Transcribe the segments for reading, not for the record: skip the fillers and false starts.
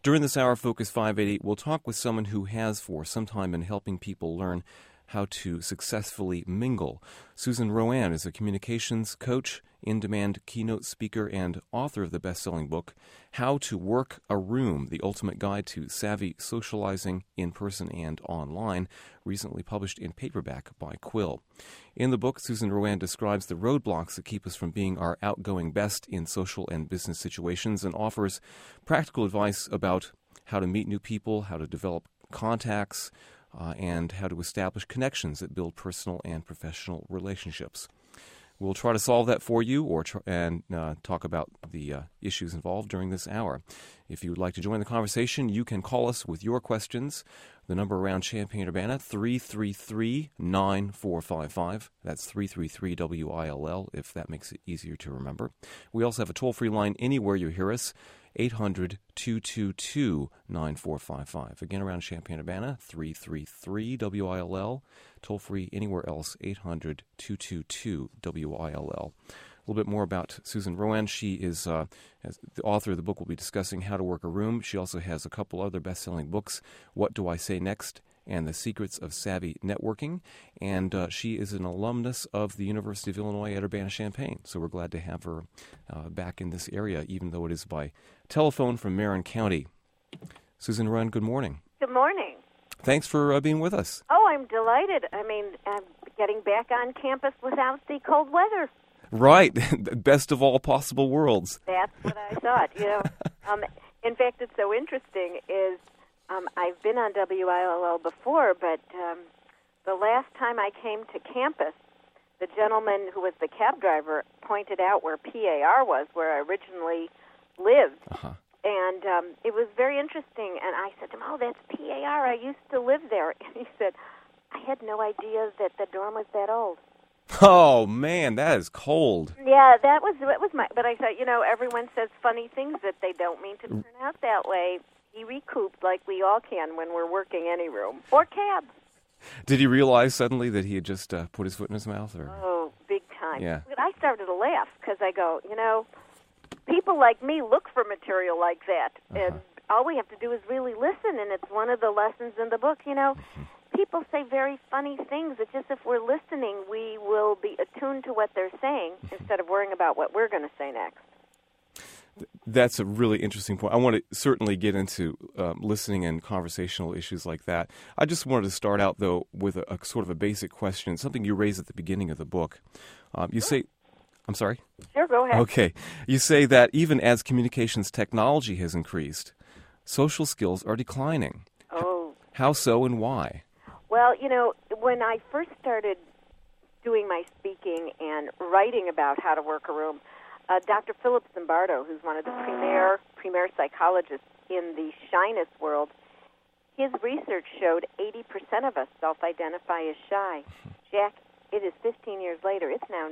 During this hour of Focus 580, we'll talk with someone who has for some time been helping people learn how to successfully mingle. Susan RoAne is a communications coach, in-demand keynote speaker, and author of the best-selling book, How to Work a Room, The Ultimate Guide to Savvy Socializing in Person and Online, recently published in paperback by Quill. In the book, Susan RoAne describes the roadblocks that keep us from being our outgoing best in social and business situations and offers practical advice about how to meet new people, how to develop contacts, and how to establish connections that build personal and professional relationships. We'll try to solve that for you and talk about the issues involved during this hour. If you would like to join the conversation, you can call us with your questions. The number around Champaign-Urbana, 333-9455. That's 333-WILL, if that makes it easier to remember. We also have a toll-free line anywhere you hear us, 800-222-9455. Again, around Champaign-Urbana, 333-WILL. Toll-free anywhere else, 800-222-WILL. A little bit more about Susan RoAne. She is as the author of the book. We'll be discussing How to Work a Room. She also has a couple other best-selling books, What Do I Say Next? And The Secrets of Savvy Networking. And she is an alumnus of the University of Illinois at Urbana-Champaign. So we're glad to have her back in this area, even though it is by telephone from Marin County. Susan RoAne, good morning. Good morning. Thanks for being with us. Oh, I'm delighted. I mean, I'm getting back on campus without the cold weather. Right. Best of all possible worlds. That's what I thought, In fact, it's so interesting is I've been on WILL before, but the last time I came to campus, the gentleman who was the cab driver pointed out where PAR was, where I originally lived. Uh-huh. And it was very interesting. And I said to him, oh, that's PAR. I used to live there. And he said, I had no idea that the dorm was that old. Oh, man, that is cold. Yeah, that was my... But I thought, everyone says funny things that they don't mean to turn out that way. He recouped like we all can when we're working any room. Or cabs. Did he realize suddenly that he had just put his foot in his mouth? Or? Oh, big time. Yeah. But I started to laugh because I go, people like me look for material like that. Uh-huh. And all we have to do is really listen, and it's one of the lessons in the book, People say very funny things. It's just if we're listening, we will be attuned to what they're saying instead of worrying about what we're going to say next. That's a really interesting point. I want to certainly get into listening and conversational issues like that. I just wanted to start out, though, with a sort of a basic question, something you raised at the beginning of the book. You say, I'm sorry? Sure, go ahead. Okay. You say that even as communications technology has increased, social skills are declining. Oh. How so and why? Well, when I first started doing my speaking and writing about how to work a room, Dr. Philip Zimbardo, who's one of the premier psychologists in the shyness world, his research showed 80% of us self-identify as shy. Jack, it is 15 years later. It's now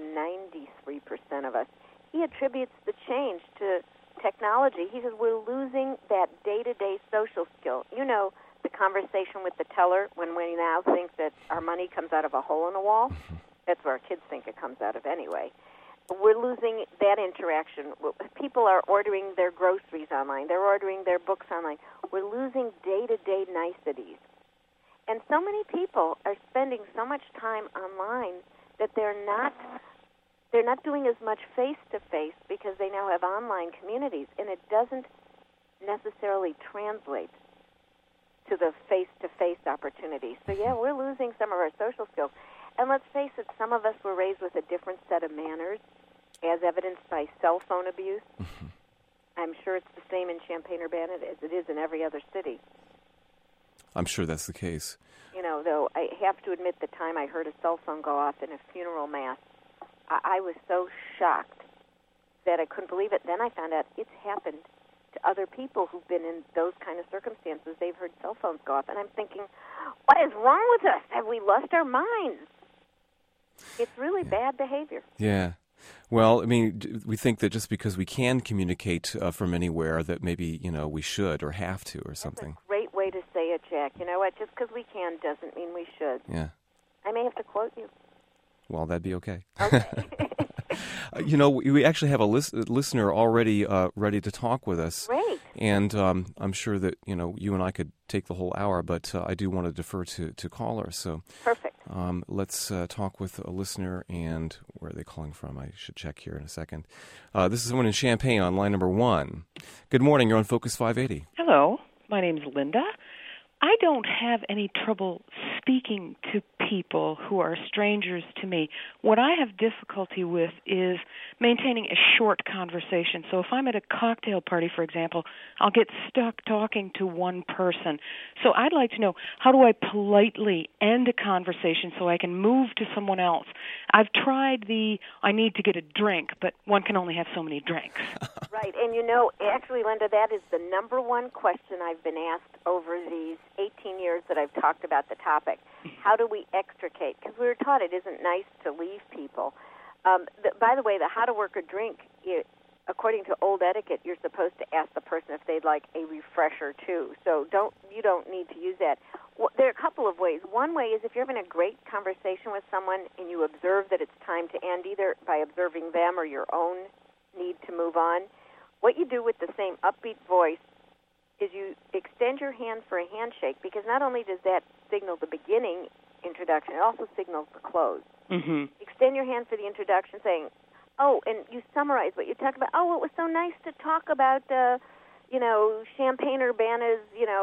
93% of us. He attributes the change to technology. He says we're losing that day-to-day social skill. The conversation with the teller when we now think that our money comes out of a hole in a wall. That's where our kids think it comes out of anyway. We're losing that interaction. People are ordering their groceries online. They're ordering their books online. We're losing day-to-day niceties. And so many people are spending so much time online that they're not doing as much face-to-face because they now have online communities, and it doesn't necessarily translate to the face-to-face opportunities. So, yeah, we're losing some of our social skills. And let's face it, some of us were raised with a different set of manners, as evidenced by cell phone abuse. Mm-hmm. I'm sure it's the same in Champaign-Urbana as it is in every other city. I'm sure that's the case. Though I have to admit the time I heard a cell phone go off in a funeral mass, I was so shocked that I couldn't believe it. Then I found out it's happened to other people who've been in those kind of circumstances. They've heard cell phones go off, and I'm thinking, what is wrong with us? Have we lost our minds? It's really bad behavior. Yeah. Well, I mean, we think that just because we can communicate from anywhere that maybe, we should or have to or something. That's a great way to say it, Jack. You know what? Just because we can doesn't mean we should. Yeah. I may have to quote you. Well, that'd be okay. Okay. We actually have a listener already ready to talk with us. Great. And I'm sure that, you and I could take the whole hour, but I do want to defer to callers. So Perfect. Let's talk with a listener, and where are they calling from? I should check here in a second. This is someone in Champaign on line number 1. Good morning. You're on Focus 580. Hello. My name's Linda. I don't have any trouble speaking to people who are strangers to me. What I have difficulty with is maintaining a short conversation. So if I'm at a cocktail party, for example, I'll get stuck talking to one person. So I'd like to know, how do I politely end a conversation so I can move to someone else? I've tried I need to get a drink, but one can only have so many drinks. Right, and actually, Linda, that is the number one question I've been asked over these 18 years that I've talked about the topic. How do we extricate? Because we were taught it isn't nice to leave people. By the way, the how to work a drink, according to old etiquette, you're supposed to ask the person if they'd like a refresher too. So you don't need to use that. Well, there are a couple of ways. One way is if you're having a great conversation with someone and you observe that it's time to end, either by observing them or your own need to move on, what you do with the same upbeat voice is you extend your hand for a handshake, because not only does that signal the beginning introduction, it also signals the close. Mm-hmm. Extend your hand for the introduction, saying, and you summarize what you talked about. Oh, it was so nice to talk about, Champaign-Urbana's,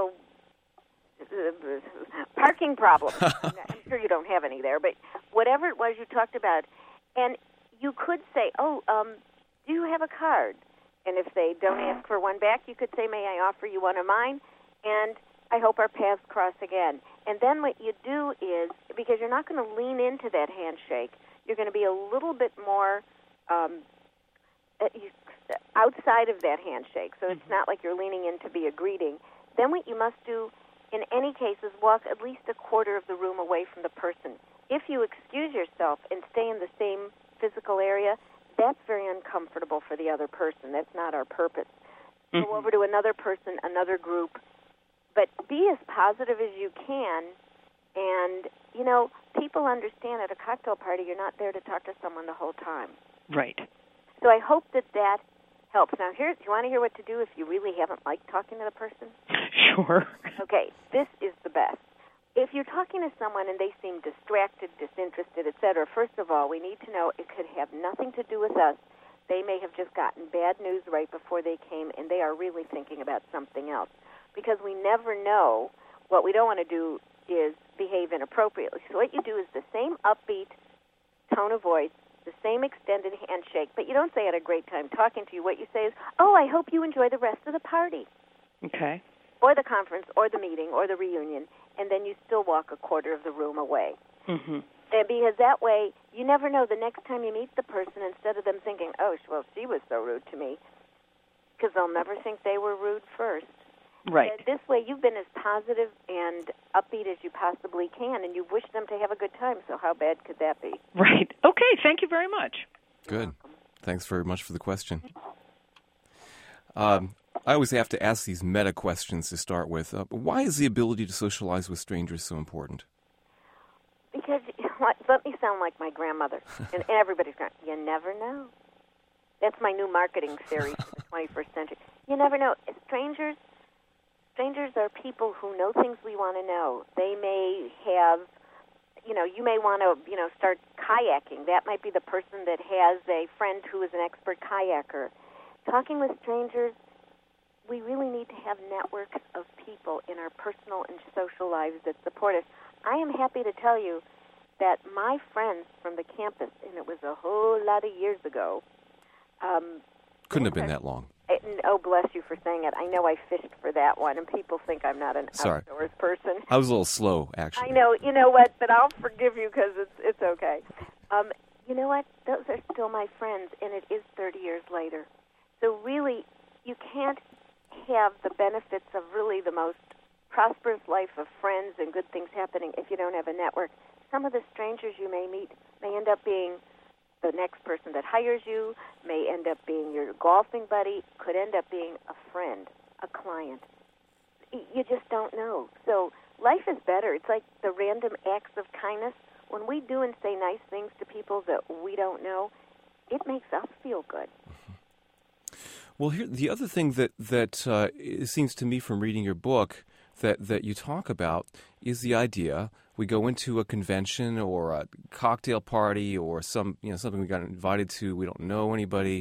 parking problem. I'm sure you don't have any there, but whatever it was you talked about. And you could say, do you have a card? And if they don't ask for one back, you could say, may I offer you one of mine? And I hope our paths cross again. And then what you do is, because you're not going to lean into that handshake, you're going to be a little bit more outside of that handshake. So it's not like you're leaning in to be a greeting. Then what you must do in any case is walk at least a quarter of the room away from the person. If you excuse yourself and stay in the same physical area, that's very uncomfortable for the other person. That's not our purpose. Go over to another person, another group, but be as positive as you can. And, people understand at a cocktail party you're not there to talk to someone the whole time. Right. So I hope that helps. Now, do you want to hear what to do if you really haven't liked talking to the person? Sure. Okay, this is the best. If you're talking to someone and they seem distracted, disinterested, etc., first of all, we need to know it could have nothing to do with us. They may have just gotten bad news right before they came, and they are really thinking about something else. Because we never know. What we don't want to do is behave inappropriately. So what you do is the same upbeat tone of voice, the same extended handshake, but you don't say I had a great time talking to you. What you say is, I hope you enjoy the rest of the party. Okay. Or the conference, or the meeting, or the reunion, and then you still walk a quarter of the room away. Mm-hmm. And because that way, you never know the next time you meet the person, instead of them thinking, she was so rude to me, because they'll never think they were rude first. Right. And this way, you've been as positive and upbeat as you possibly can, and you wish them to have a good time, so how bad could that be? Right. Okay, thank you very much. Good. Thanks very much for the question. I always have to ask these meta questions to start with. Why is the ability to socialize with strangers so important? Because, let me sound like my grandmother, and everybody's going, you never know. That's my new marketing theory for the 21st century. You never know. Strangers are people who know things we want to know. They may have, you may want to, start kayaking. That might be the person that has a friend who is an expert kayaker. Talking with strangers, we really need to have networks of people in our personal and social lives that support us. I am happy to tell you that my friends from the campus, and it was a whole lot of years ago. Couldn't have been that long. Bless you for saying it. I know I fished for that one, and people think I'm not an outdoors person. I was a little slow, actually. I know. You know what? But I'll forgive you because it's okay. You know what? Those are still my friends, and it is 30 years later. So really, you can't have the benefits of really the most prosperous life of friends and good things happening if you don't have a network. Some of the strangers you may meet may end up being the next person that hires you, may end up being your golfing buddy, could end up being a friend, a client. You just don't know. So life is better. It's like the random acts of kindness. When we do and say nice things to people that we don't know, it makes us feel good. Well, here the other thing that it seems to me from reading your book that you talk about is the idea we go into a convention or a cocktail party or something we got invited to. We don't know anybody.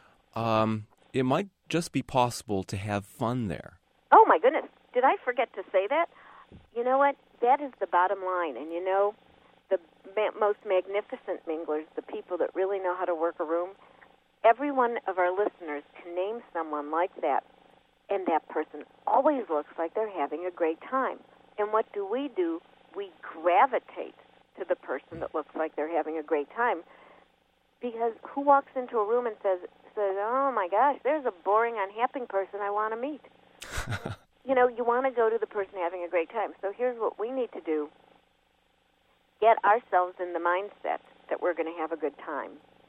It might just be possible to have fun there. Oh my goodness! Did I forget to say that? You know what? That is the bottom line. And the most magnificent minglers, the people that really know how to work a room. Every one of our listeners can name someone like that, and that person always looks like they're having a great time. And what do? We gravitate to the person that looks like they're having a great time, because who walks into a room and says, "Oh my gosh, there's a boring, unhappy person I want to meet." You want to go to the person having a great time. So here's what we need to do. Get ourselves in the mindset that we're going to have a good time.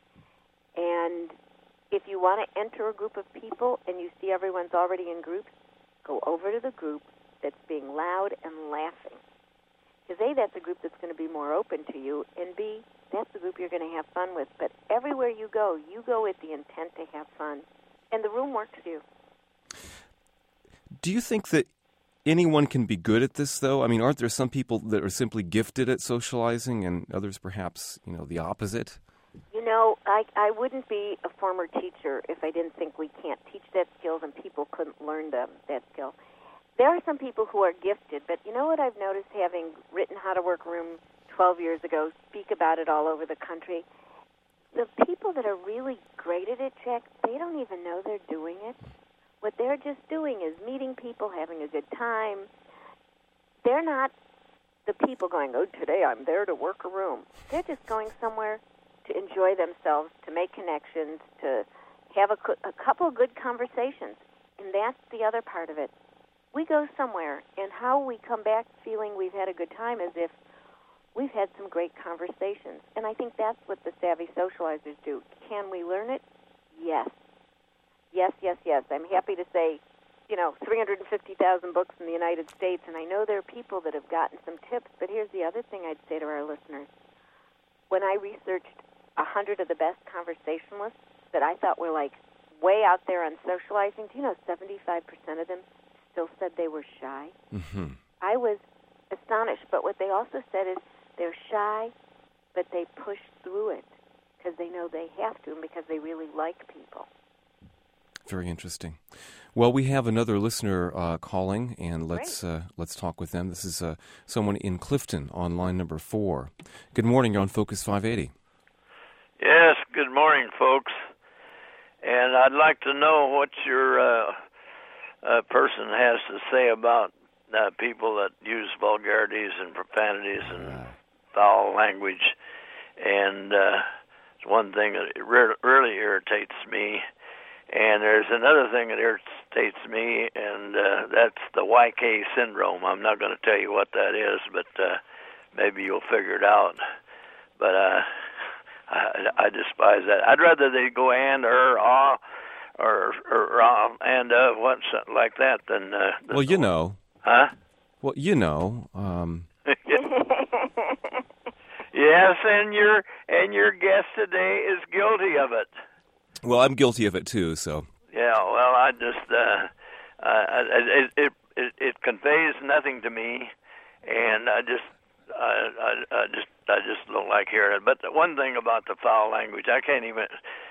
And if you want to enter a group of people and you see everyone's already in groups, go over to the group that's being loud and laughing. Because A, that's a group that's going to be more open to you, and B, that's the group you're going to have fun with. But everywhere you go with the intent to have fun. And the room works for you. Do you think that anyone can be good at this, though? I mean, aren't there some people that are simply gifted at socializing and others perhaps, the opposite? I wouldn't be a former teacher if I didn't think we can't teach that skill and people couldn't learn that skill. There are some people who are gifted, but you know what I've noticed, having written How to Work a Room 12 years ago, speak about it all over the country, the people that are really great at it, Jack, they don't even know they're doing it. What they're just doing is meeting people, having a good time. They're not the people going, "Oh, today I'm there to work a room." They're just going somewhere to enjoy themselves, to make connections, to have a couple of good conversations. And that's the other part of it. We go somewhere, and how we come back feeling we've had a good time is if we've had some great conversations. And I think that's what the Savvy Socializers do. Can we learn it? Yes. Yes, yes, yes. I'm happy to say, 350,000 books in the United States, and I know there are people that have gotten some tips, but here's the other thing I'd say to our listeners. When I researched 100 of the best conversationalists that I thought were way out there on socializing, do you know 75% of them still said they were shy? Mm-hmm. I was astonished, but what they also said is they're shy, but they push through it because they know they have to and because they really like people. Very interesting. Well, we have another listener calling, and let's talk with them. This is someone in Clifton on line number 4. Good morning. You're on Focus 580. Yes, good morning, folks. And I'd like to know what your person has to say about people that use vulgarities and profanities and foul language. And it's one thing that really irritates me. And there's another thing that irritates me, and that's the YK syndrome. I'm not going to tell you what that is, but maybe you'll figure it out. But I despise that. I'd rather they go and, or and what, something like that than... Well, you know. Huh? Well, you know. Yes, and your guest today is guilty of it. Well, I'm guilty of it too. So. Yeah. Well, I just it conveys nothing to me, and I just don't like hearing it. But the one thing about the foul language, I can't even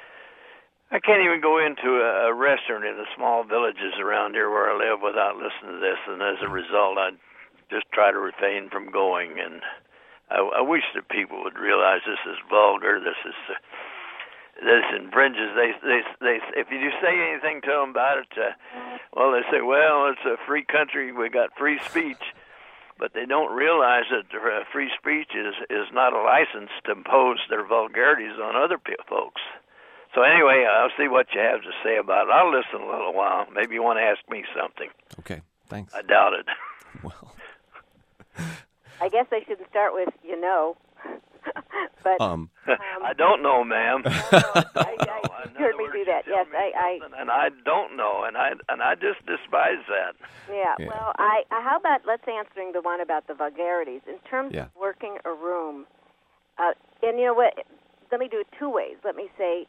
go into a restaurant in the small villages around here where I live without listening to this, and as a result, I just try to refrain from going. And I wish that people would realize this is vulgar. This infringes. They if you say anything to them about it, they say, well, it's a free country. We got free speech. But they don't realize that free speech is not a license to impose their vulgarities on other folks. So anyway, I'll see what you have to say about it. I'll listen a little while. Maybe you want to ask me something. Okay, thanks. I doubt it. Well, I guess I shouldn't start with but I don't know, ma'am. You heard me do that. Yes, and I don't know, and I just despise that. Yeah. Well, how about let's answering the one about the vulgarities in terms of working a room. And you know what? Let me do it two ways. Let me say,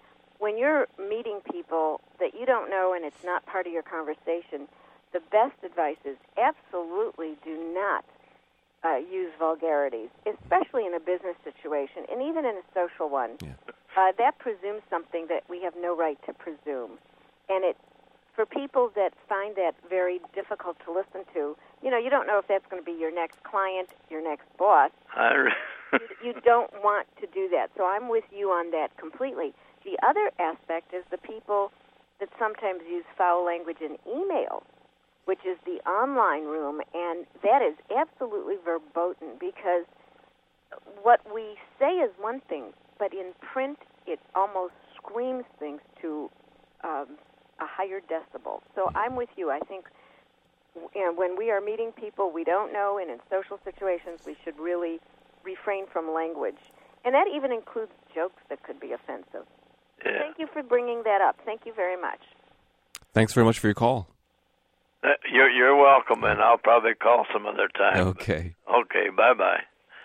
when you're meeting people that you don't know and it's not part of your conversation, the best advice is absolutely do not use vulgarities, especially in a business situation and even in a social one. Yeah. That presumes something that we have no right to presume. And for people that find that very difficult to listen to, you don't know if that's going to be your next client, your next boss. You don't want to do that. So I'm with you on that completely. The other aspect is the people that sometimes use foul language in email, which is the online room, and that is absolutely verboten, because what we say is one thing, but in print it almost screams things to a higher decibel. So I'm with you. I think when we are meeting people we don't know and in social situations, we should really refrain from language. And that even includes jokes that could be offensive. Yeah. Thank you for bringing that up. Thank you very much. Thanks very much for your call. You're welcome, and I'll probably call some other time. Okay. Okay, bye-bye.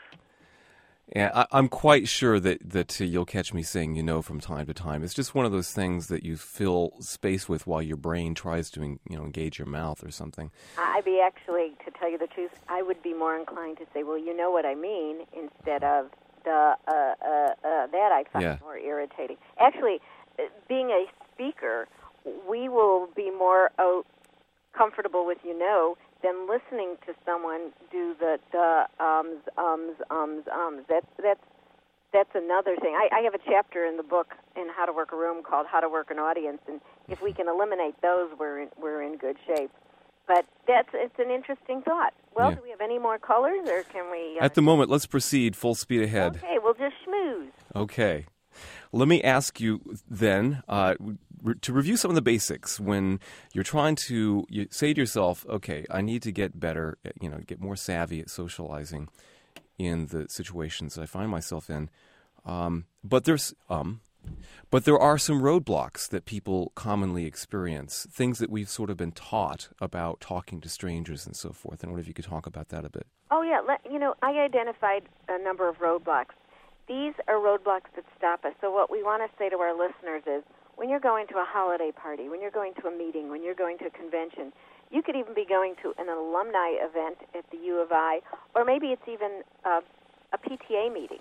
Yeah, I'm quite sure that you'll catch me saying from time to time. It's just one of those things that you fill space with while your brain tries to engage your mouth or something. To tell you the truth, I would be more inclined to say, well, you know what I mean, instead of that I find more irritating. Actually, being a speaker, we will be more comfortable with than listening to someone do the ums. That's another thing. I have a chapter in the book in How to Work a Room called How to Work an Audience, and if we can eliminate those, we're in good shape. But it's an interesting thought. Well, do we have any more callers, or can we... At the moment, let's proceed full speed ahead. Okay, we'll just schmooze. Okay. Let me ask you then to review some of the basics when you're trying to say to yourself, okay, I need to get better, get more savvy at socializing in the situations I find myself in. But there are some roadblocks that people commonly experience, things that we've sort of been taught about talking to strangers and so forth. And I wonder if you could talk about that a bit. Oh, yeah. I identified a number of roadblocks. These are roadblocks that stop us. So what we want to say to our listeners is, when you're going to a holiday party, when you're going to a meeting, when you're going to a convention, you could even be going to an alumni event at the U of I, or maybe it's even a PTA meeting.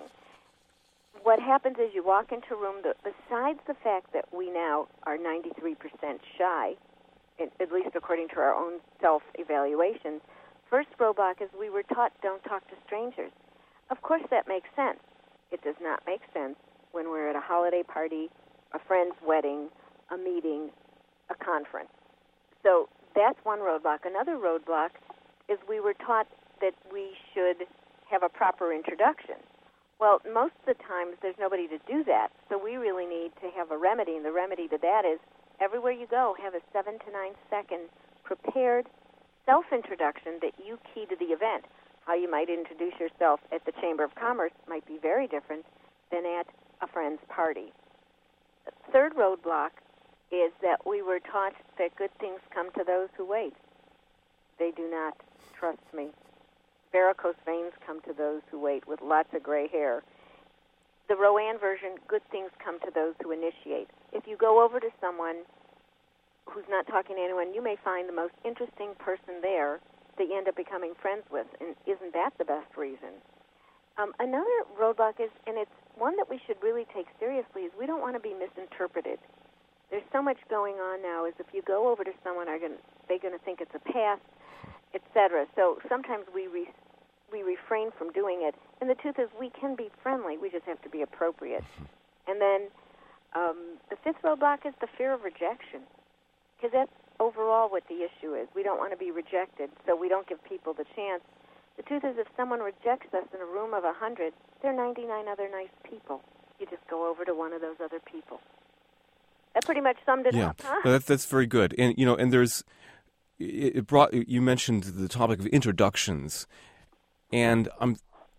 What happens is you walk into a room, besides the fact that we now are 93% shy, at least according to our own self-evaluations, first roadblock is we were taught don't talk to strangers. Of course that makes sense. It does not make sense when we're at a holiday party, a friend's wedding, a meeting, a conference. So that's one roadblock. Another roadblock is we were taught that we should have a proper introduction. Well, most of the times there's nobody to do that, so we really need to have a remedy, and the remedy to that is everywhere you go, have a 7 to 9 second prepared self-introduction that you key to the event. How you might introduce yourself at the Chamber of Commerce might be very different than at a friend's party. The third roadblock is that we were taught that good things come to those who wait. They do not, trust me. Varicose veins come to those who wait with lots of gray hair. The Rowan version, good things come to those who initiate. If you go over to someone who's not talking to anyone, you may find the most interesting person there that you end up becoming friends with, and isn't that the best reason? Another roadblock is, and it's one that we should really take seriously, is we don't want to be misinterpreted. There's so much going on now, is if you go over to someone, they're going to think it's a past, etc. So sometimes we refrain from doing it. And the truth is we can be friendly. We just have to be appropriate. And then the fifth roadblock is the fear of rejection, because that's overall what the issue is. We don't want to be rejected, so we don't give people the chance. The truth is if someone rejects us in a room of 100, there are 99 other nice people. You just go over to one of those other people. That pretty much summed it up, huh? Yeah, that's very good. And and there's you mentioned the topic of introductions, and I'm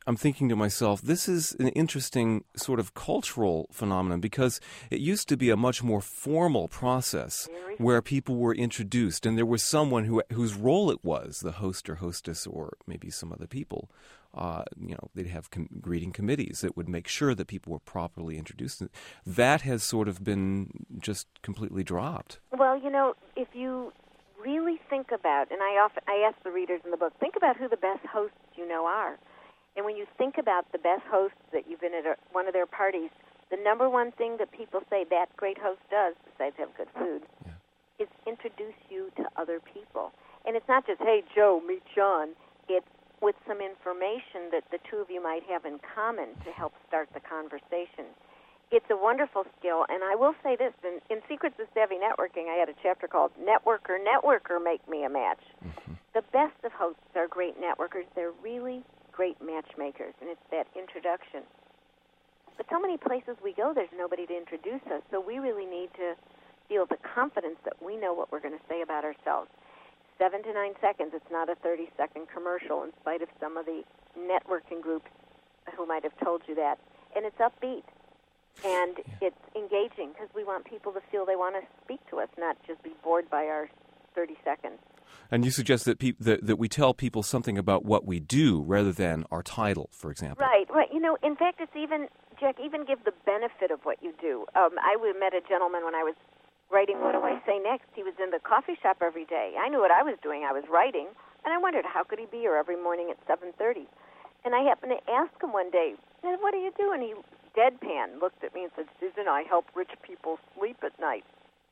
I'm thinking to myself, this is an interesting sort of cultural phenomenon because it used to be a much more formal process where people were introduced and there was someone whose role it was, the host or hostess or maybe some other people. They'd have greeting committees that would make sure that people were properly introduced. That has sort of been just completely dropped. Well, if you really think about, and I ask the readers in the book, think about who the best hosts you know are. And when you think about the best hosts that you've been at one of their parties, the number one thing that people say that great host does, besides have good food, is introduce you to other people. And it's not just, hey, Joe, meet John. It's with some information that the two of you might have in common to help start the conversation. It's a wonderful skill, and I will say this, in Secrets of Savvy Networking, I had a chapter called Networker, Make Me a Match. Mm-hmm. The best of hosts are great networkers. They're really great matchmakers, and it's that introduction. But so many places we go, there's nobody to introduce us, so we really need to feel the confidence that we know what we're going to say about ourselves. 7 to 9 seconds, it's not a 30-second commercial, in spite of some of the networking groups who might have told you that. And it's upbeat, and it's engaging, because we want people to feel they want to speak to us, not just be bored by our 30 seconds. And you suggest that that we tell people something about what we do rather than our title, for example. Right. In fact, it's even, Jack, even give the benefit of what you do. I met a gentleman when I was writing What Do I Say Next. He was in the coffee shop every day. I knew what I was doing. I was writing, and I wondered how could he be here every morning at 7:30. And I happened to ask him one day, what do you do? And he deadpan looked at me and said, Susan, I help rich people sleep at night.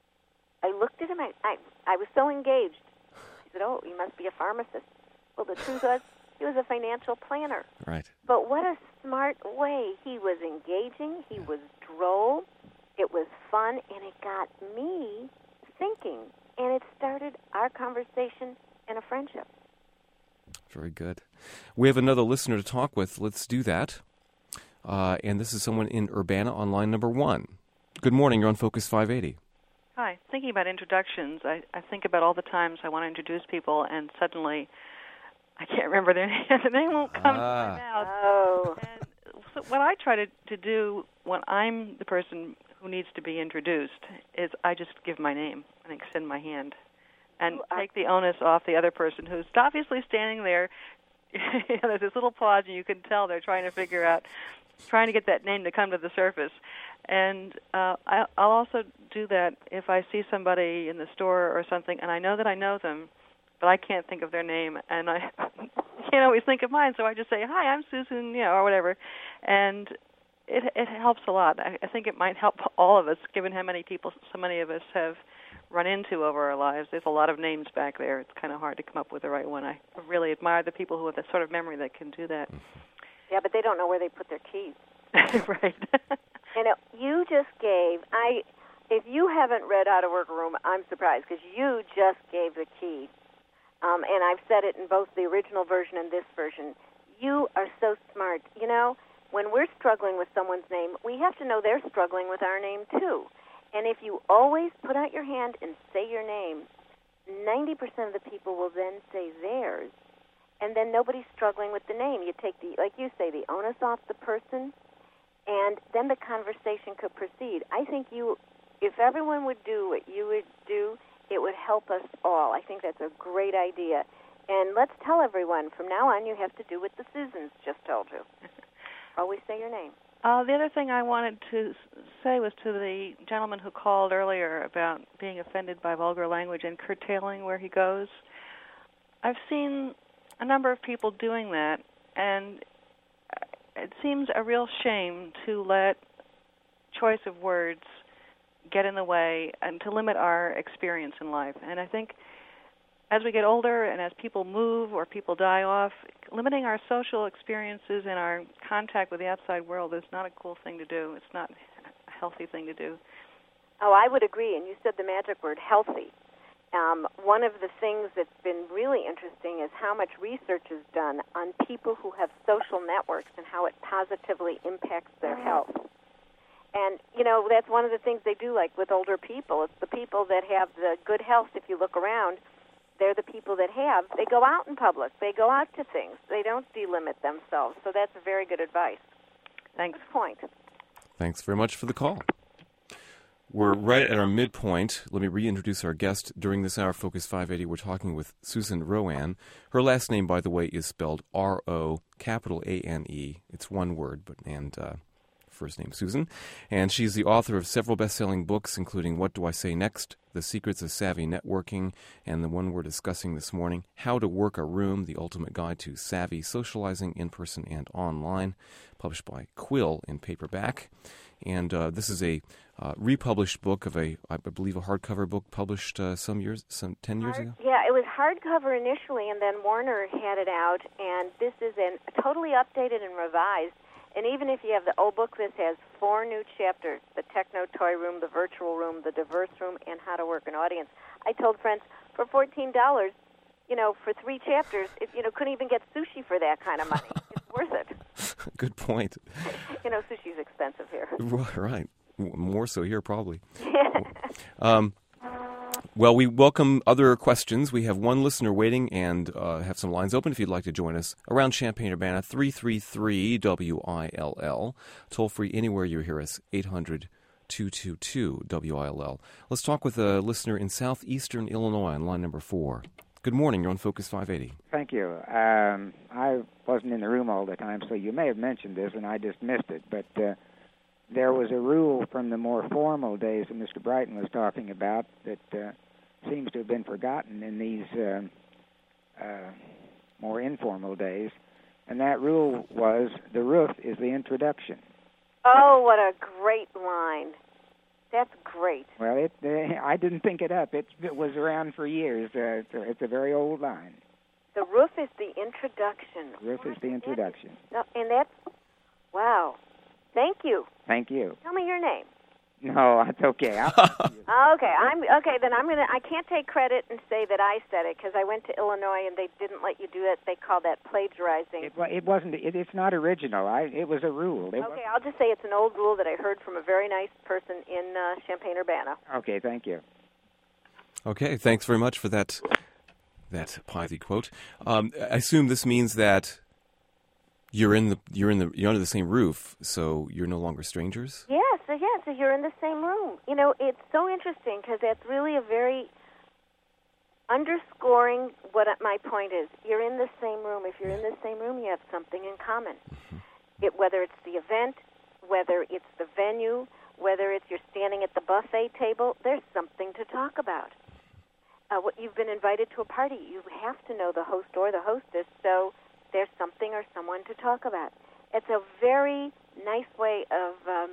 I looked at him. I was so engaged. He said, oh, you must be a pharmacist. Well, the truth was, he was a financial planner. Right. But what a smart way. He was engaging. He was droll. It was fun, and it got me thinking, and it started our conversation and a friendship. Very good. We have another listener to talk with. Let's do that. And this is someone in Urbana on line number 1. Good morning. You're on Focus 580. Hi. Thinking about introductions, I think about all the times I want to introduce people, and suddenly I can't remember their name. The name won't come to my mouth. Oh. And so what I try to do when I'm the person who needs to be introduced is I just give my name and extend my hand and take the onus off the other person who's obviously standing there. There's this little pause, and you can tell they're trying to get that name to come to the surface. And I'll also do that if I see somebody in the store or something, and I know that I know them, but I can't think of their name, and I can't always think of mine, so I just say, hi, I'm Susan, or whatever. And it helps a lot. I think it might help all of us, given how many people so many of us have run into over our lives. There's a lot of names back there. It's kind of hard to come up with the right one. I really admire the people who have the sort of memory that can do that. Yeah, but they don't know where they put their keys. Right. And you just gave, if you haven't read How to Work a Room, I'm surprised, because you just gave the key. And I've said it in both the original version and this version. You are so smart. When we're struggling with someone's name, we have to know they're struggling with our name, too. And if you always put out your hand and say your name, 90% of the people will then say theirs, and then nobody's struggling with the name. You take like you say, the onus off the person, and then the conversation could proceed. I think if everyone would do what you would do, it would help us all. I think that's a great idea. And let's tell everyone, from now on, you have to do what the Susans just told you. Always say your name. The other thing I wanted to say was to the gentleman who called earlier about being offended by vulgar language and curtailing where he goes. I've seen a number of people doing that, and it seems a real shame to let choice of words get in the way and to limit our experience in life. And I think as we get older and as people move or people die off, limiting our social experiences and our contact with the outside world is not a cool thing to do. It's not a healthy thing to do. Oh, I would agree, and you said the magic word, healthy. One of the things that's been really interesting is how much research is done on people who have social networks and how it positively impacts their health. And, that's one of the things they do, like with older people. It's the people that have the good health, if you look around, they're the people that have. They go out in public. They go out to things. They don't delimit themselves. So that's very good advice. Thanks. Good point. Thanks very much for the call. We're right at our midpoint. Let me reintroduce our guest during this hour, Focus 580. We're talking with Susan RoAne. Her last name, by the way, is spelled R-O, capital A-N-E. It's one word, first name Susan. And she's the author of several best-selling books, including What Do I Say Next?, The Secrets of Savvy Networking, and the one we're discussing this morning, How to Work a Room, The Ultimate Guide to Savvy Socializing in Person and Online, published by Quill in paperback. And this is a republished book of I believe, a hardcover book published some 10 years ago? Yeah, it was hardcover initially, and then Warner had it out, and this is totally updated and revised. And even if you have the old book, this has 4 new chapters: the Techno Toy Room, the Virtual Room, the Diverse Room, and How to Work an Audience. I told friends, for $14, for 3 chapters, couldn't even get sushi for that kind of money. It's worth it. Good point. Sushi's expensive here. Right. More so here, probably. Well, we welcome other questions. We have one listener waiting and have some lines open if you'd like to join us around Champaign-Urbana, 333-WILL. Toll free anywhere you hear us, 800-222-WILL. Let's talk with a listener in southeastern Illinois on line number 4. Good morning. You're on Focus 580. Thank you. I wasn't in the room all the time, so you may have mentioned this, and I just missed it. But there was a rule from the more formal days that Mr. Brighton was talking about that seems to have been forgotten in these more informal days. And that rule was, the roof is the introduction. Oh, what a great line. That's great. Well, I didn't think it up. It was around for years. It's a very old line. The roof is the introduction. The roof is the introduction. No, and that's, wow. Thank you. Thank you. Tell me your name. No, that's okay. Then I can't take credit and say that I said it, because I went to Illinois and they didn't let you do that. They call that plagiarizing. It wasn't. It's not original. It was a rule. I'll just say it's an old rule that I heard from a very nice person in Champaign-Urbana. Okay, thank you. Okay, thanks very much for that pithy quote. I assume this means that you're under the same roof, so you're no longer strangers? Yes, so you're in the same room. It's so interesting, because that's really a very underscoring what my point is. You're in the same room. If you're in the same room, you have something in common. Mm-hmm. Whether it's the event, whether it's the venue, whether it's you're standing at the buffet table, there's something to talk about. You've been invited to a party. You have to know the host or the hostess, so there's something or someone to talk about. It's a very nice way of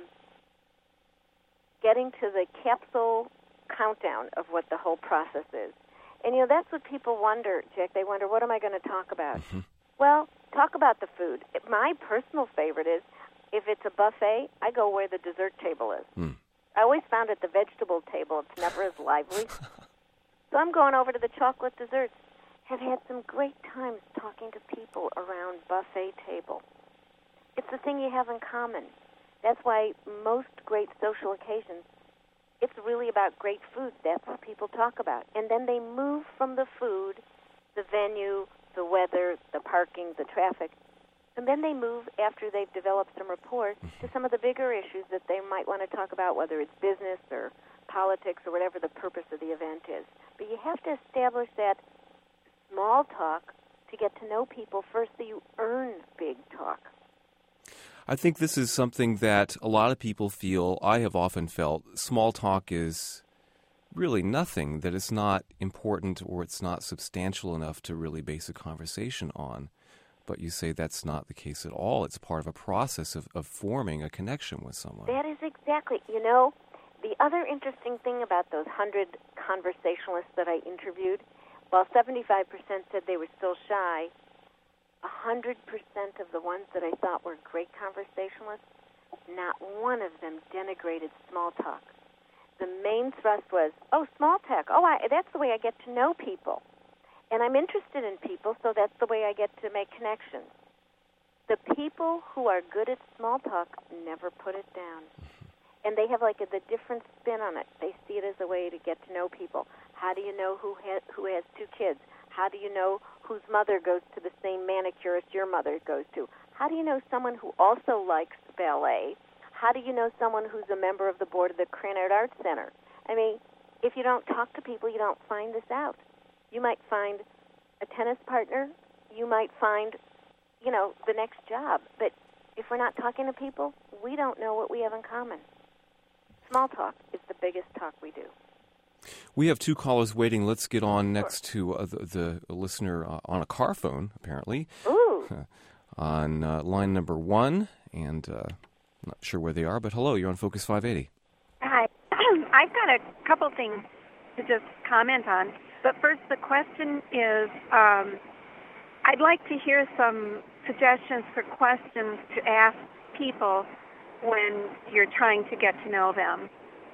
getting to the capsule countdown of what the whole process is. And, that's what people wonder, Jack. They wonder, what am I going to talk about? Mm-hmm. Well, talk about the food. My personal favorite is, if it's a buffet, I go where the dessert table is. Mm. I always found at the vegetable table, it's never as lively. So I'm going over to the chocolate desserts. Have had some great times talking to people around buffet table. It's the thing you have in common. That's why most great social occasions, it's really about great food. That's what people talk about. And then they move from the food, the venue, the weather, the parking, the traffic, and then they move, after they've developed some rapport, to some of the bigger issues that they might want to talk about, whether it's business or politics or whatever the purpose of the event is. But you have to establish that small talk to get to know people first, so you earn big talk. I think this is something that a lot of people feel, I have often felt, small talk is really nothing, that it's not important or it's not substantial enough to really base a conversation on. But you say that's not the case at all. It's part of a process of forming a connection with someone. That is exactly. The other interesting thing about those 100 conversationalists that I interviewed, while 75% said they were still shy, 100% of the ones that I thought were great conversationalists, not one of them denigrated small talk. The main thrust was, small talk. That's the way I get to know people. And I'm interested in people, so that's the way I get to make connections. The people who are good at small talk never put it down. And they have the different spin on it. They see it as a way to get to know people. How do you know who has two kids? How do you know whose mother goes to the same manicurist your mother goes to? How do you know someone who also likes ballet? How do you know someone who's a member of the board of the Cranard Arts Center? I mean, if you don't talk to people, you don't find this out. You might find a tennis partner. You might find, the next job. But if we're not talking to people, we don't know what we have in common. Small talk is the biggest talk we do. We have two callers waiting. Let's get on next to the listener on a car phone, apparently. Ooh. On line number 1, and not sure where they are, but hello, you're on Focus 580. Hi. I've got a couple things to just comment on. But first, the question is, I'd like to hear some suggestions for questions to ask people when you're trying to get to know them.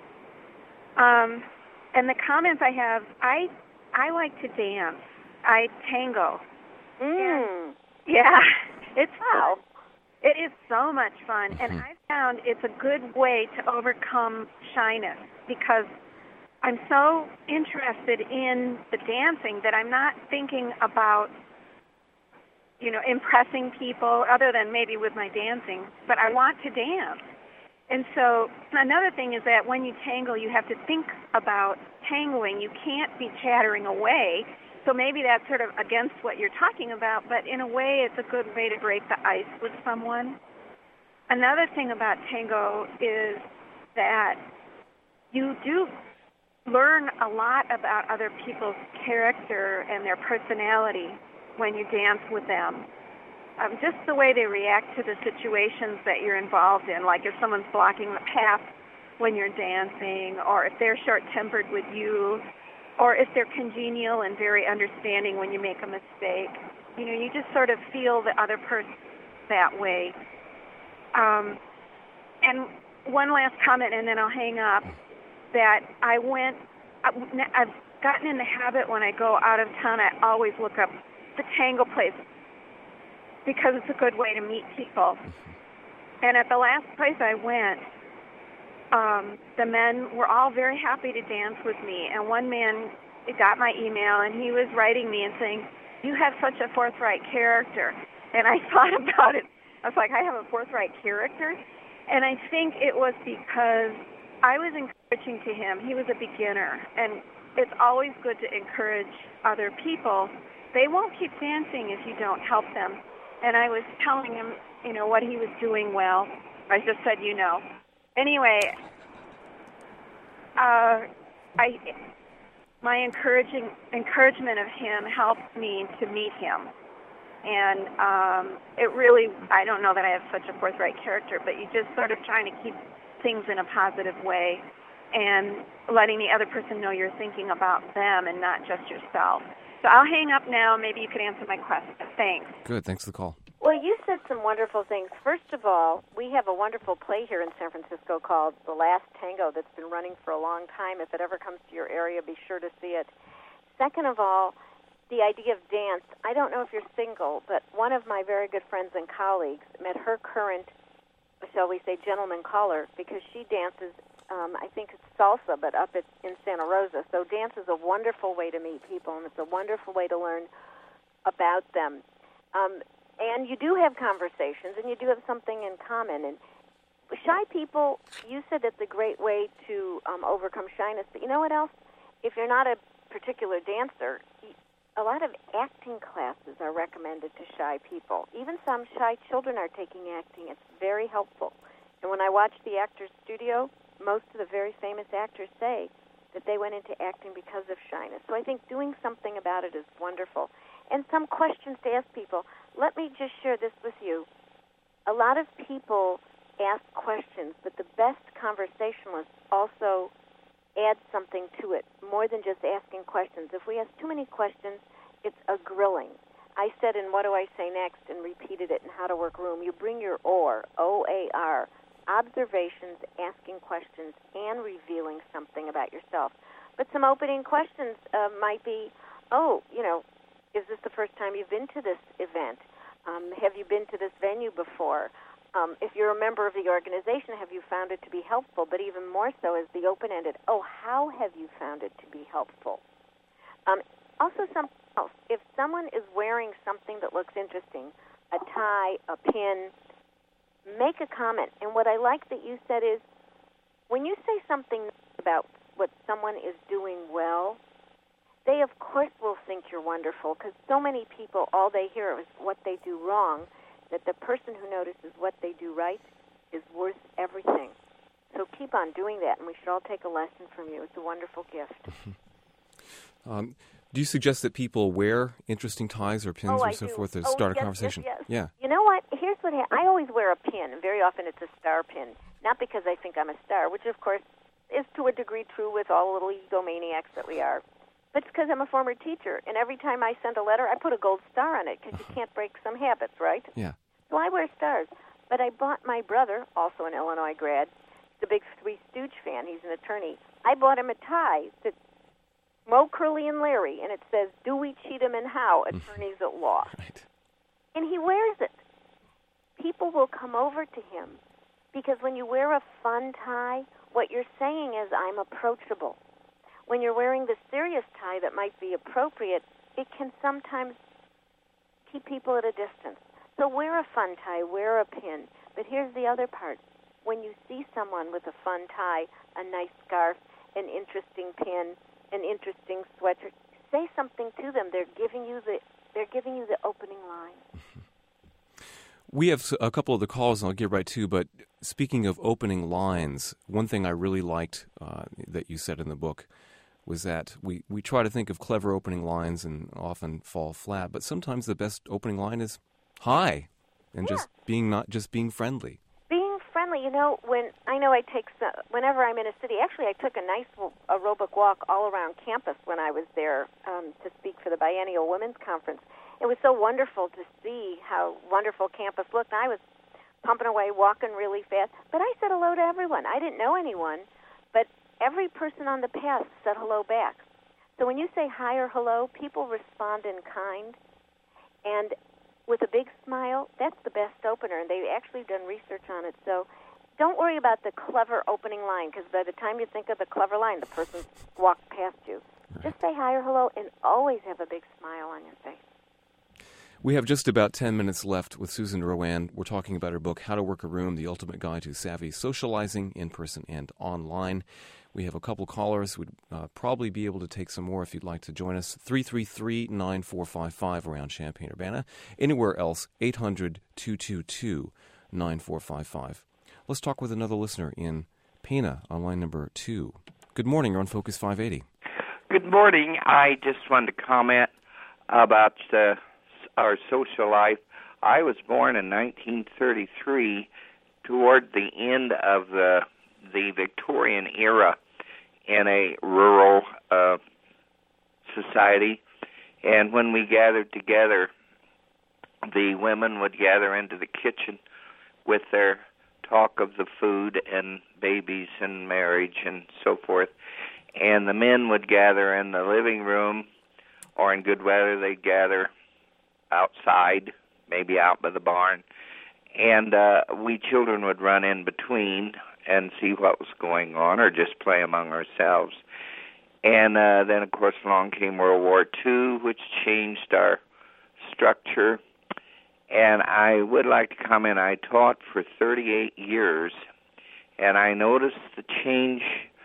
And the comments I have, I like to dance. I tango. Mm. Yeah, it's wow. It is so much fun, and I found it's a good way to overcome shyness because I'm so interested in the dancing that I'm not thinking about, impressing people other than maybe with my dancing, but I want to dance. And so another thing is that when you tango, you have to think about tangoing. You can't be chattering away. So maybe that's sort of against what you're talking about, but in a way it's a good way to break the ice with someone. Another thing about tango is that you do learn a lot about other people's character and their personality when you dance with them. Just the way they react to the situations that you're involved in, like if someone's blocking the path when you're dancing, or if they're short-tempered with you, or if they're congenial and very understanding when you make a mistake. You just sort of feel the other person that way. And one last comment, and then I'll hang up, that I've gotten in the habit when I go out of town, I always look up the tango place because it's a good way to meet people. And at the last place I went, the men were all very happy to dance with me. And one man got my email, and he was writing me and saying, "You have such a forthright character." And I thought about it. I was like, I have a forthright character? And I think it was because I was encouraging to him. He was a beginner, and it's always good to encourage other people. They won't keep dancing if you don't help them. And I was telling him, what he was doing well. I just said, Anyway, my encouragement of him helped me to meet him. And it really, I don't know that I have such a forthright character, but you just sort of trying to keep things in a positive way and letting the other person know you're thinking about them and not just yourself. So I'll hang up now. Maybe you could answer my question. Thanks. Good. Thanks for the call. Well, you said some wonderful things. First of all, we have a wonderful play here in San Francisco called The Last Tango that's been running for a long time. If it ever comes to your area, be sure to see it. Second of all, the idea of dance. I don't know if you're single, but one of my very good friends and colleagues met her current, shall we say, gentleman caller because she dances, I think it's salsa, but up in Santa Rosa. So dance is a wonderful way to meet people, and it's a wonderful way to learn about them. And you do have conversations, and you do have something in common. And shy people, you said it's a great way to overcome shyness. But you know what else? If you're not a particular dancer, a lot of acting classes are recommended to shy people. Even some shy children are taking acting. It's very helpful. And when I watch the Actors Studio, most of the very famous actors say that they went into acting because of shyness. So I think doing something about it is wonderful. And some questions to ask people. Let me just share this with you. A lot of people ask questions, but the best conversationalists also add something to it, more than just asking questions. If we ask too many questions, it's a grilling. I said in What Do I Say Next and repeated it in How to Work Room, you bring your OAR, O-A-R, observations, asking questions, and revealing something about yourself. But some opening questions might be, is this the first time you've been to this event? Have you been to this venue before? If you're a member of the organization, have you found it to be helpful? But even more so is the open-ended, how have you found it to be helpful? Also, something else. If someone is wearing something that looks interesting, a tie, a pin, make a comment. And what I like that you said is, when you say something about what someone is doing well, they, of course, will think you're wonderful, because so many people, all they hear is what they do wrong, that the person who notices what they do right is worth everything. So keep on doing that, and we should all take a lesson from you. It's a wonderful gift. Do you suggest that people wear interesting ties or pins or so forth to start a conversation? Yes. Yeah. You know what? Here's what I always wear a pin, and very often it's a star pin. Not because I think I'm a star, which, of course, is to a degree true with all little egomaniacs that we are. But it's because I'm a former teacher, and every time I send a letter, I put a gold star on it, because you can't break some habits, right? Yeah. So I wear stars. But I bought my brother, also an Illinois grad, the big Three Stooge fan, he's an attorney, I bought him a tie that's Moe, Curly, and Larry, and it says, Dewey, Cheatham, and Howe, attorneys at law. Right. And he wears it. People will come over to him, because when you wear a fun tie, what you're saying is, I'm approachable. When you're wearing the serious tie that might be appropriate, it can sometimes keep people at a distance. So wear a fun tie, wear a pin. But here's the other part. When you see someone with a fun tie, a nice scarf, an interesting pin, an interesting sweatshirt, say something to them. They're giving you the opening line. We have a couple of the calls, and I'll get right to, but speaking of opening lines, one thing I really liked that you said in the book was that we try to think of clever opening lines and often fall flat, but sometimes the best opening line is hi, and just being friendly. Being friendly, whenever I'm in a city, actually I took a nice aerobic walk all around campus when I was there to speak for the Biennial Women's Conference. It was so wonderful to see how wonderful campus looked. I was pumping away, walking really fast, but I said hello to everyone. I didn't know anyone, but every person on the path said hello back. So when you say hi or hello, people respond in kind, and with a big smile, that's the best opener, and they've actually done research on it. So don't worry about the clever opening line, because by the time you think of the clever line, the person's walked past you. Right. Just say hi or hello, and always have a big smile on your face. We have just about 10 minutes left with Susan RoAne. We're talking about her book, How to Work a Room, The Ultimate Guide to Savvy Socializing in Person and Online. We have a couple callers. We'd probably be able to take some more if you'd like to join us. 333-9455 around Champaign-Urbana. Anywhere else, 800-222-9455. Let's talk with another listener in Pana on line number 2. Good morning. You're on Focus 580. Good morning. I just wanted to comment about our social life. I was born in 1933 toward the end of the Victorian era in a rural society. And when we gathered together, the women would gather into the kitchen with their talk of the food and babies and marriage and so forth. And the men would gather in the living room, or in good weather, they'd gather outside, maybe out by the barn. And we children would run in between and see what was going on, or just play among ourselves. And then, of course, along came World War II, which changed our structure. And I would like to comment, I taught for 38 years, and I noticed the changes.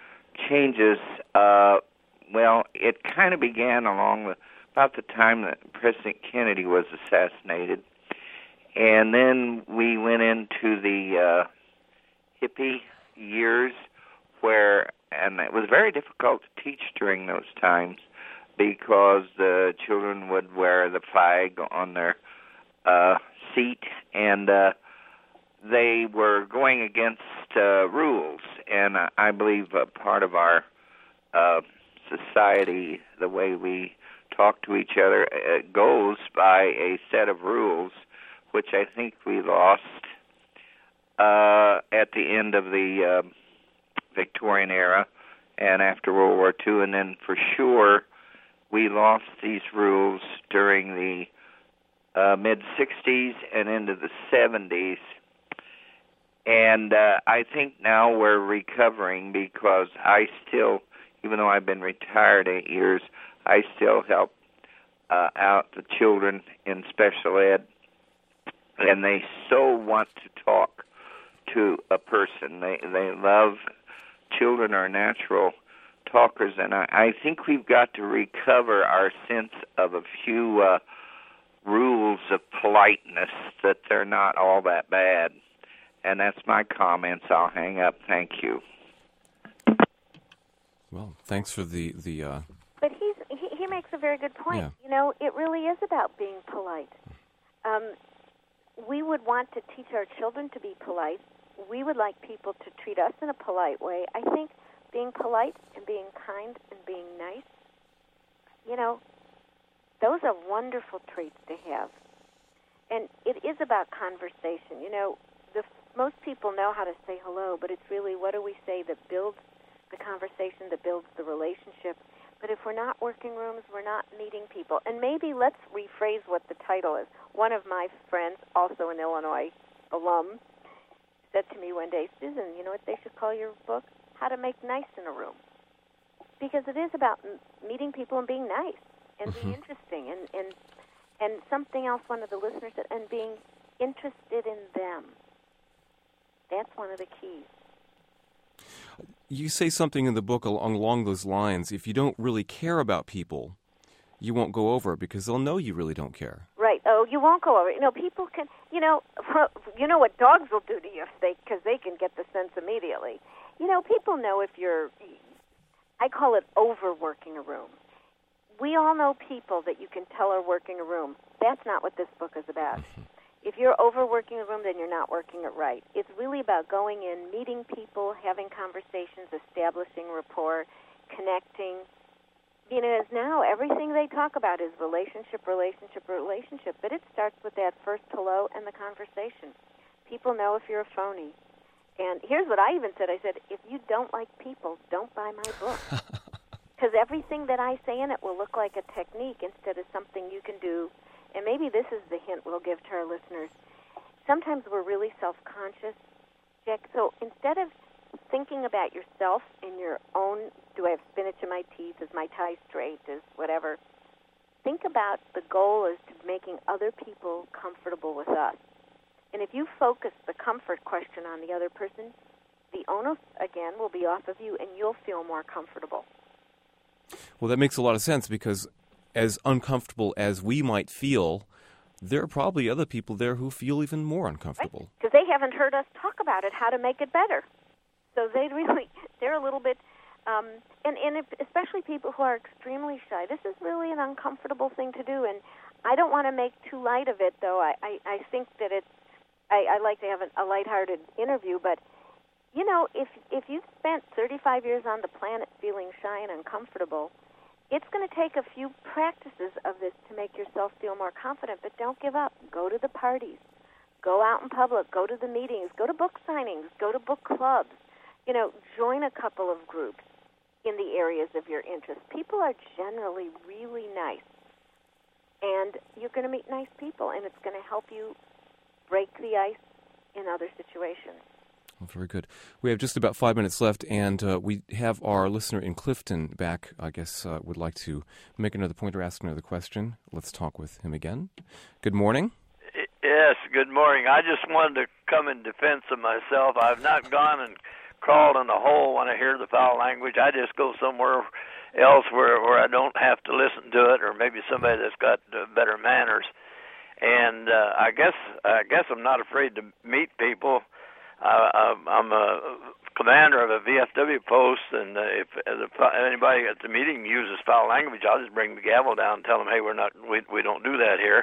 It kind of began about the time that President Kennedy was assassinated. And then we went into the hippie years and it was very difficult to teach during those times because the children would wear the flag on their seat, and they were going against rules. And I believe part of our society, the way we talk to each other, goes by a set of rules, which I think we lost at the end of the Victorian era and after World War II, and then for sure we lost these rules during the mid-'60s and into the '70s. And I think now we're recovering, because I still, even though I've been retired 8 years, I still help out the children in special ed, and they so want to talk to a person. They love, children are natural talkers, and I think we've got to recover our sense of a few rules of politeness, that they're not all that bad. And that's my comments. I'll hang up. Thank you. Well, thanks for the But he makes a very good point. Yeah. You know, it really is about being polite. We would want to teach our children to be polite. We would like people to treat us in a polite way. I think being polite and being kind and being nice, you know, those are wonderful traits to have. And it is about conversation. You know, most people know how to say hello, but it's really what do we say that builds the conversation, that builds the relationship. But if we're not working rooms, we're not meeting people. And maybe let's rephrase what the title is. One of my friends, also an Illinois alum, said to me one day, Susan, you know what they should call your book? How to Make Nice in a Room. Because it is about meeting people and being nice and being interesting. And something else one of the listeners said, and being interested in them. That's one of the keys. You say something in the book along those lines. If you don't really care about people, you won't go over it because they'll know you really don't care. Right. Oh, you won't go over it. You know, people can, you know what dogs will do to you because they can get the sense immediately. You know, people know if you're, I call it overworking a room. We all know people that you can tell are working a room. That's not what this book is about. If you're overworking a room, then you're not working it right. It's really about going in, meeting people, having conversations, establishing rapport, connecting. You know, as now everything they talk about is relationship, but it starts with that first hello and the conversation. People know if you're a phony. And here's what I even said. I said, if you don't like people, don't buy my book. Because everything that I say in it will look like a technique instead of something you can do. And maybe this is the hint we'll give to our listeners. Sometimes we're really self-conscious, Jack. So instead of thinking about yourself and your own, do I have spinach in my teeth? Is my tie straight? Is whatever. Think about the goal is to making other people comfortable with us. And if you focus the comfort question on the other person, the onus, again, will be off of you, and you'll feel more comfortable. Well, that makes a lot of sense because as uncomfortable as we might feel, there are probably other people there who feel even more uncomfortable. Because they haven't heard us talk about it, how to make it better. So they're a little bit, especially people who are extremely shy. This is really an uncomfortable thing to do, and I don't want to make too light of it, though. I think that I like to have a lighthearted interview, but, you know, if you've spent 35 years on the planet feeling shy and uncomfortable, it's going to take a few practices of this to make yourself feel more confident, but don't give up. Go to the parties. Go out in public. Go to the meetings. Go to book signings. Go to book clubs. You know, join a couple of groups in the areas of your interest. People are generally really nice, and you're going to meet nice people, and it's going to help you break the ice in other situations. Well, very good. We have just about 5 minutes left, and we have our listener in Clifton back, I guess, would like to make another point or ask another question. Let's talk with him again. Good morning. Yes, good morning. I just wanted to come in defense of myself. I've not gone and crawled in a hole when I hear the foul language. I just go somewhere else where I don't have to listen to it, or maybe somebody that's got better manners. And I guess I'm not afraid to meet people. I'm a commander of a VFW post, and if anybody at the meeting uses foul language, I'll just bring the gavel down and tell them, hey, we don't do that here.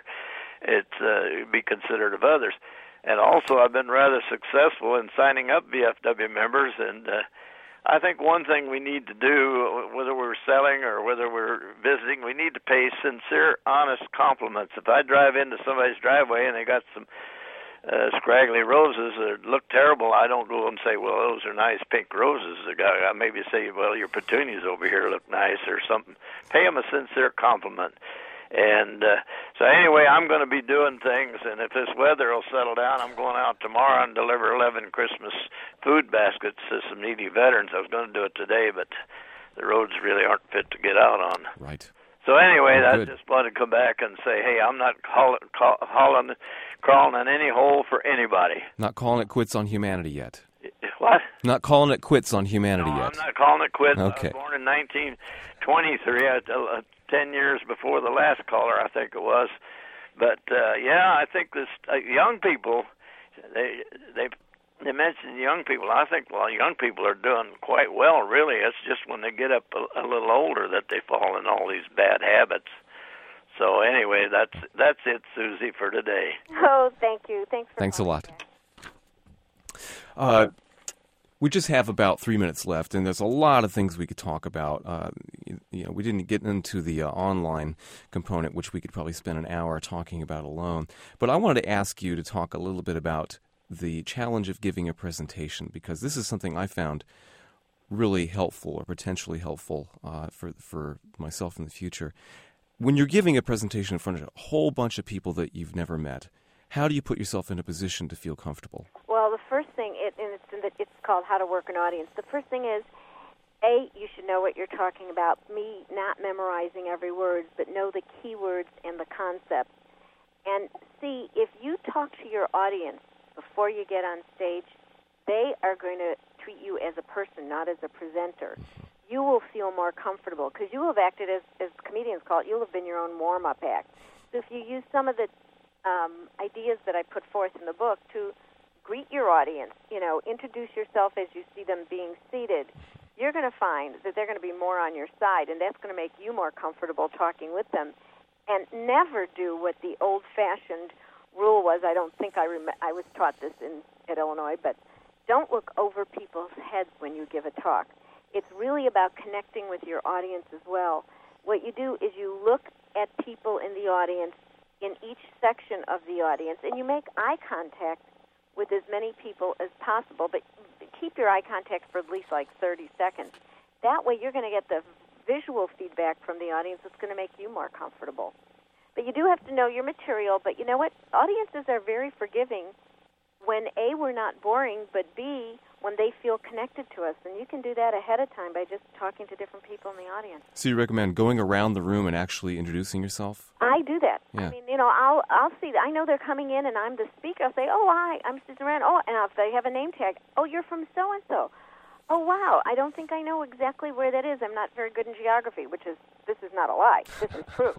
It's be considerate of others. And also, I've been rather successful in signing up VFW members, and I think one thing we need to do, whether we're selling or whether we're visiting, we need to pay sincere, honest compliments. If I drive into somebody's driveway and they got some scraggly roses that look terrible, I don't go and say, well, those are nice pink roses. I maybe say, well, your petunias over here look nice or something. Pay them a sincere compliment. And so anyway, I'm going to be doing things, and if this weather will settle down, I'm going out tomorrow and deliver 11 Christmas food baskets to some needy veterans. I was going to do it today, but the roads really aren't fit to get out on. Right. So anyway, I good. just wanted to come back and say, hey, I'm not crawling in any hole for anybody. Not calling it quits on humanity yet. What? Not calling it quits on humanity No, yet. I'm not calling it quits. Okay. I was born in 1923, 10 years before the last caller, I think it was. But yeah, I think this young people, they mentioned young people. I think young people are doing quite well. Really, it's just when they get up a little older that they fall in all these bad habits. So anyway, that's it, Susie, for today. Oh, thank you. Thanks a lot. We just have about 3 minutes left, and there's a lot of things we could talk about. We didn't get into the online component, which we could probably spend an hour talking about alone. But I wanted to ask you to talk a little bit about the challenge of giving a presentation, because this is something I found really helpful or potentially helpful for myself in the future. When you're giving a presentation in front of a whole bunch of people that you've never met, how do you put yourself in a position to feel comfortable? Well, the first thing, it's called How to Work an Audience. The first thing is, A, you should know what you're talking about. Me, not memorizing every word, but know the keywords and the concept. And C, if you talk to your audience before you get on stage, they are going to treat you as a person, not as a presenter. You will feel more comfortable because you have acted, as comedians call it, you'll have been your own warm-up act. So if you use some of the ideas that I put forth in the book to greet your audience, introduce yourself as you see them being seated, you're going to find that they're going to be more on your side, and that's going to make you more comfortable talking with them. And never do what the old-fashioned rule was. I don't think I was taught this at Illinois, but don't look over people's heads when you give a talk. It's really about connecting with your audience as well. What you do is you look at people in the audience, in each section of the audience, and you make eye contact with as many people as possible, but keep your eye contact for at least 30 seconds. That way you're going to get the visual feedback from the audience that's going to make you more comfortable. But you do have to know your material, but you know what? Audiences are very forgiving when, A, we're not boring, but B, when they feel connected to us. And you can do that ahead of time by just talking to different people in the audience. So you recommend going around the room and actually introducing yourself? I do that. Yeah. I mean, I'll see. I know they're coming in, and I'm the speaker. I'll say, oh, hi, I'm Susan Rand. Oh, and if they have a name tag, oh, you're from so-and-so. Oh, wow, I don't think I know exactly where that is. I'm not very good in geography, this is not a lie. This is proof.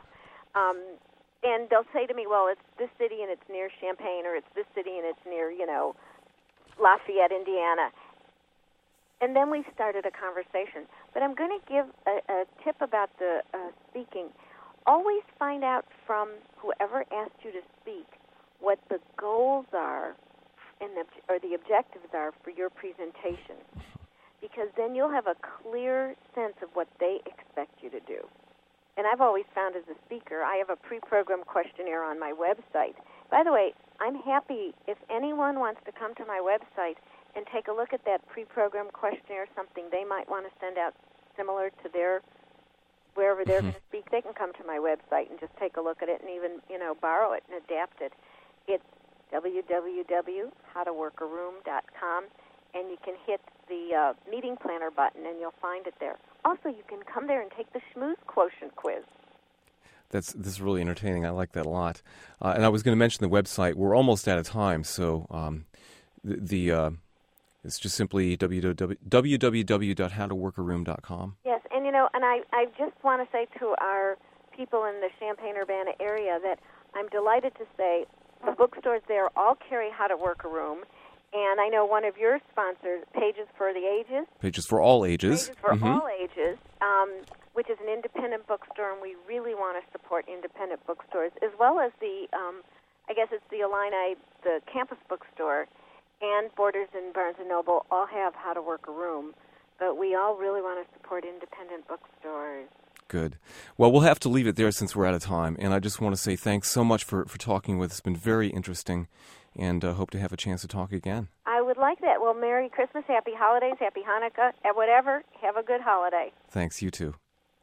And they'll say to me, well, it's this city and it's near Champaign, or it's this city and it's near, Lafayette, Indiana. And then we've started a conversation. But I'm going to give a tip about the speaking. Always find out from whoever asked you to speak what the goals are or the objectives are for your presentation, because then you'll have a clear sense of what they expect you to do. And I've always found as a speaker, I have a pre-programmed questionnaire on my website. By the way, I'm happy if anyone wants to come to my website and take a look at that pre-programmed questionnaire, something they might want to send out similar to wherever they're going to speak. They can come to my website and just take a look at it and even, borrow it and adapt it. It's www.howtoworkaroom.com, and you can hit the meeting planner button, and you'll find it there. Also, you can come there and take the Schmooze Quotient quiz. This is really entertaining. I like that a lot. And I was going to mention the website. We're almost out of time, so it's just simply www.howtoworkaroom.com. Yes, and I just want to say to our people in the Champaign-Urbana area that I'm delighted to say the bookstores there all carry How to Work a Room. And I know one of your sponsors, Pages for the Ages. Pages for All Ages. Pages for All Ages, which is an independent bookstore, and we really want to support independent bookstores, as well as the, I guess it's the Illini, the campus bookstore, and Borders and Barnes & Noble all have How to Work a Room. But we all really want to support independent bookstores. Good. Well, we'll have to leave it there since we're out of time. And I just want to say thanks so much for talking with us. It's been very interesting, and hope to have a chance to talk again. I would like that. Well, Merry Christmas, Happy Holidays, Happy Hanukkah, and whatever. Have a good holiday. Thanks. You too.